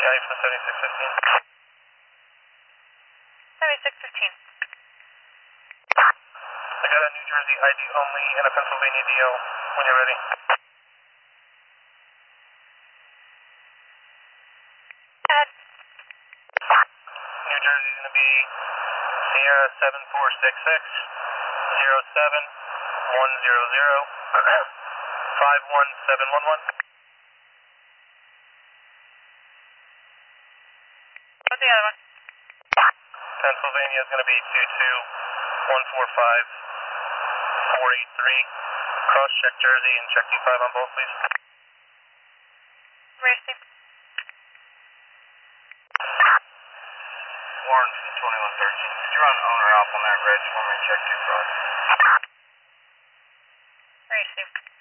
Yeah, for 7615. 7615. I got a New Jersey ID only and a Pennsylvania DO when you're ready. New Jersey's going to be Sierra 7466 07100 51711. What's the other one? Pennsylvania is going to be 22145 483. Cross check Jersey and check U5 on both, please. Racing. Warren from 2113. Could you run owner off on that red for me? Check 2 cross. Racing.